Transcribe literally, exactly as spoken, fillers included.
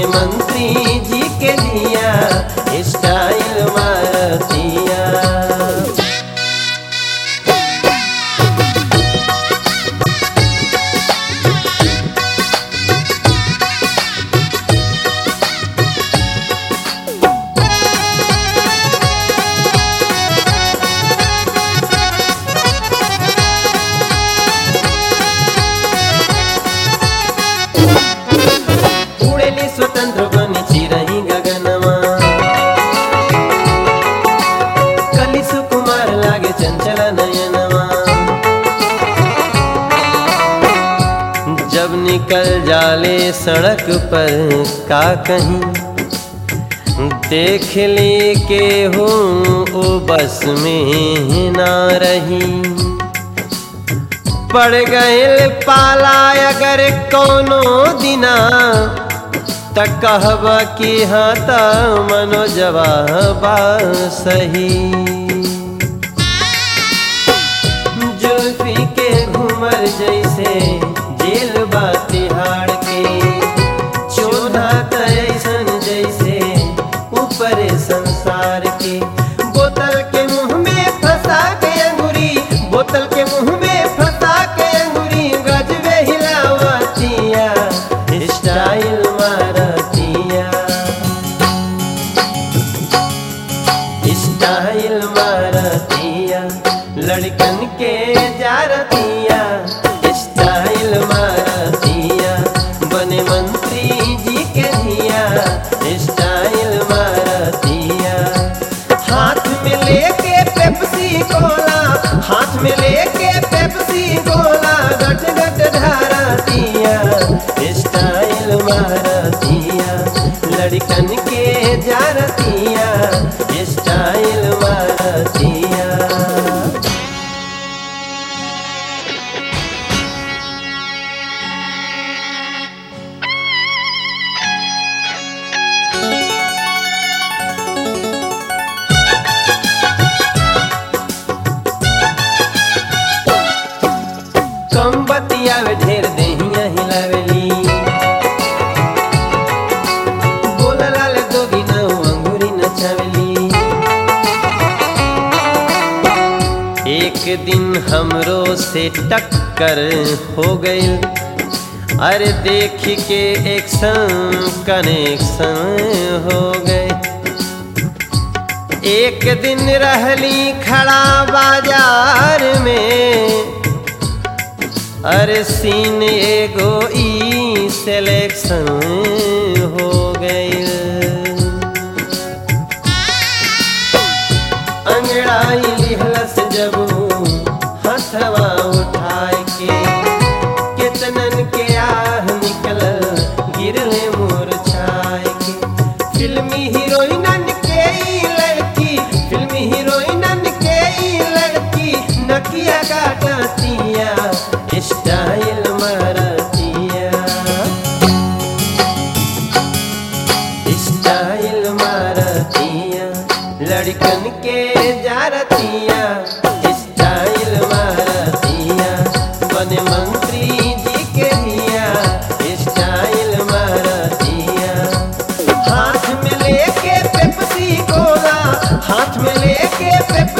मंत्री जी के दिया स्टाइल मारतिया। स्वतंत्र बनी चिरही गगनमा, कली सुकुमार लागे चंचल नयनमा। जब निकल जाले सड़क पर का कहीं, देख ली के हूँ ओ बस में ना रही। पड़ गए पाला अगर कोनो दिना, तक कहब कि हाँ त मनो जवाबा सही। जुल्फी के घूमर जैसे जेल बा तिहाड़ के, चोधा तैसन जैसे ऊपर संसार के। बोतल के मुंह में फंसा के अंगूरी, बोतल के मुंह में फंसा के अंगूरी, गजबे हिलावतिया स्टाइल मारतिया। स्टाइल मारतिया, लड़कन के जारतिया स्टाइल मारतिया। बने मंत्री जी के दिया स्टाइल मारतिया। हाथ में लेके पेप्सी कोला, हाथ में लेके पेप्सी कोला, गट गट ढारतिया स्टाइल मारतिया। लड़कन के जारतिया स्टाइल मारतिया। कम बतिया ढेर देहिया हिलावेली, एक दिन हमरो से टक्कर हो गई, अरे देख के एक्शन कनेक्शन हो गए। एक दिन रहली खड़ा बाजार में, अरे सीन एगो ई सिलेक्शन हो गई। अंगड़ाई लिहलस जब हथवा उठाए के, कितनन के आह निकल गिरले मुरझाए के। फिल्मी हीरोइनन के ई लड़की, फिल्मी हीरोइनन के ई लड़की, नकिया काटतिया स्टाइल मारतिया। स्टाइल मारतिया, लड़कन के जारतिया स्टाइल मारतिया। बने मंत्री जी के दिया स्टाइल मारतिया। हाथ में लेके पेप्सी कोला, हाथ में लेके पेप्सी